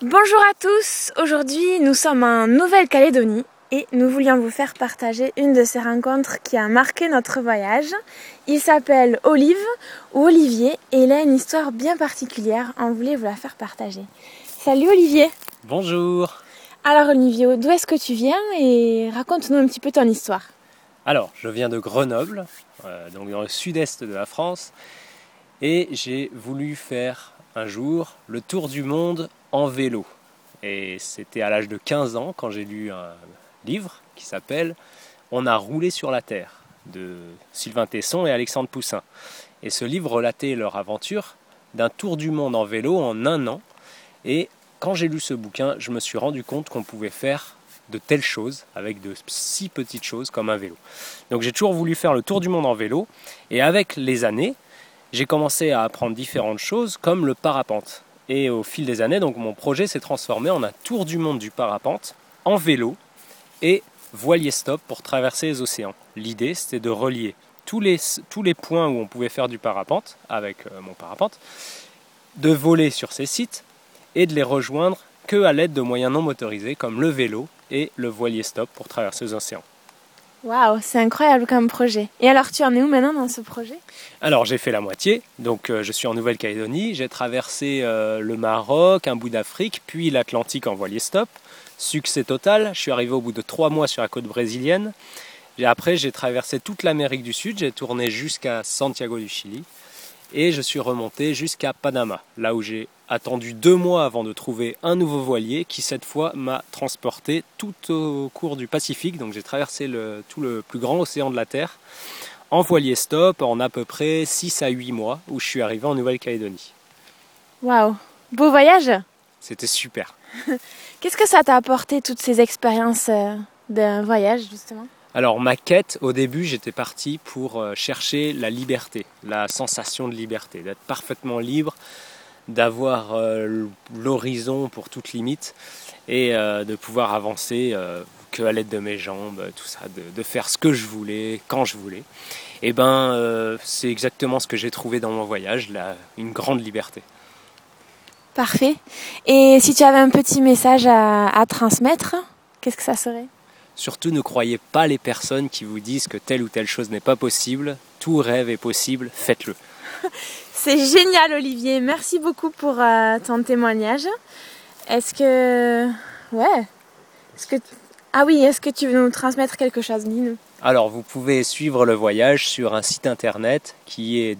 Bonjour à tous, aujourd'hui nous sommes en Nouvelle-Calédonie et nous voulions vous faire partager une de ces rencontres qui a marqué notre voyage. Il s'appelle Olive ou Olivier et il a une histoire bien particulière, on voulait vous la faire partager. Salut Olivier. Bonjour. Alors Olivier, d'où est-ce que tu viens et raconte-nous un petit peu ton histoire. Alors, je viens de Grenoble, donc dans le sud-est de la France, et j'ai voulu faire un jour le tour du monde en vélo. Et c'était à l'âge de 15 ans quand j'ai lu un livre qui s'appelle « On a roulé sur la Terre » de Sylvain Tesson et Alexandre Poussin. Et ce livre relatait leur aventure d'un tour du monde en vélo en un an. Et quand j'ai lu ce bouquin, je me suis rendu compte qu'on pouvait faire de telles choses avec de si petites choses comme un vélo. Donc j'ai toujours voulu faire le tour du monde en vélo. Et avec les années, j'ai commencé à apprendre différentes choses comme le parapente. Et au fil des années, donc mon projet s'est transformé en un tour du monde du parapente en vélo et voilier stop pour traverser les océans. L'idée, c'était de relier tous les points où on pouvait faire du parapente avec mon parapente, de voler sur ces sites et de les rejoindre qu'à l'aide de moyens non motorisés comme le vélo et le voilier stop pour traverser les océans. Waouh, c'est incroyable comme projet. Et alors tu en es où maintenant dans ce projet ? Alors j'ai fait la moitié, donc je suis en Nouvelle-Calédonie, j'ai traversé le Maroc, un bout d'Afrique, puis l'Atlantique en voilier stop. Succès total, je suis arrivé au bout de 3 mois sur la côte brésilienne. Et après j'ai traversé toute l'Amérique du Sud, j'ai tourné jusqu'à Santiago du Chili et je suis remonté jusqu'à Panama, là où j'ai attendu 2 mois avant de trouver un nouveau voilier qui cette fois m'a transporté tout au cours du Pacifique. Donc j'ai traversé tout le plus grand océan de la Terre en voilier stop en à peu près 6 à 8 mois où je suis arrivé en Nouvelle-Calédonie. Waouh, beau voyage. C'était super. Qu'est-ce que ça t'a apporté toutes ces expériences d'un voyage justement ? Alors ma quête, au début, j'étais parti pour chercher la liberté, la sensation de liberté, d'être parfaitement libre, d'avoir l'horizon pour toute limite et de pouvoir avancer qu'à l'aide de mes jambes, tout ça, de faire ce que je voulais, quand je voulais. Et c'est exactement ce que j'ai trouvé dans mon voyage, une grande liberté. Parfait. Et si tu avais un petit message à transmettre, qu'est-ce que ça serait ? Surtout ne croyez pas les personnes qui vous disent que telle ou telle chose n'est pas possible. Tout rêve est possible, faites-le. C'est génial Olivier, merci beaucoup pour ton témoignage. Est-ce que tu veux nous transmettre quelque chose, dis-nous. Alors vous pouvez suivre le voyage sur un site internet qui est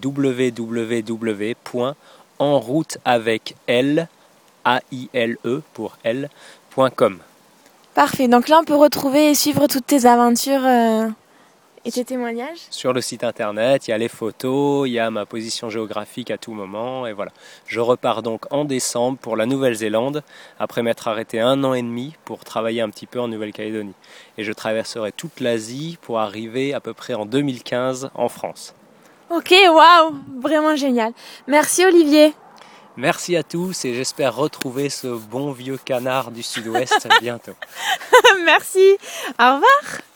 www.enrouteavecelle.com. Parfait, donc là on peut retrouver et suivre toutes tes aventures et tes témoignages. Sur le site internet, il y a les photos, il y a ma position géographique à tout moment, et voilà. Je repars donc en décembre pour la Nouvelle-Zélande, après m'être arrêté 1 an et demi pour travailler un petit peu en Nouvelle-Calédonie. Et je traverserai toute l'Asie pour arriver à peu près en 2015 en France. Ok, waouh, vraiment génial. Merci Olivier. Merci à tous et j'espère retrouver ce bon vieux canard du sud-ouest bientôt. Merci, au revoir.